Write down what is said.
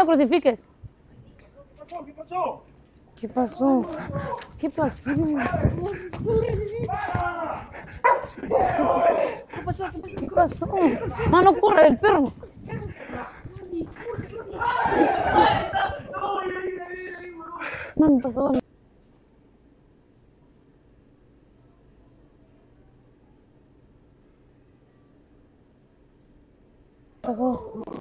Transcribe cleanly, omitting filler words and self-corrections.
lo crucifiques. ¿Qué pasó? ¿Qué pasó? ¿Qué pasó? ¿Qué pasó? Mano, corre el perro. Mano, pasó. Pasó.